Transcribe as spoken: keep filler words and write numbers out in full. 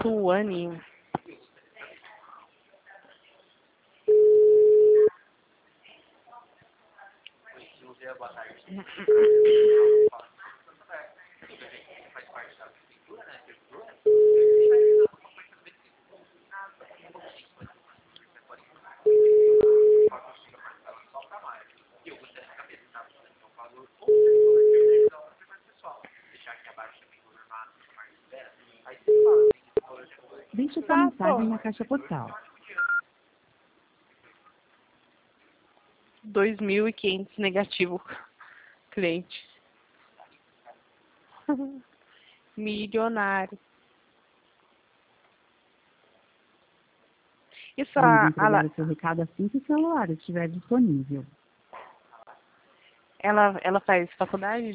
Suane. Deixe sua mensagem na caixa postal. Dois mil e quinhentos negativo. Cliente. Milionário. Isso Vamos a, entregar a, o seu recado assim que o celular estiver disponível. ela, ela faz faculdade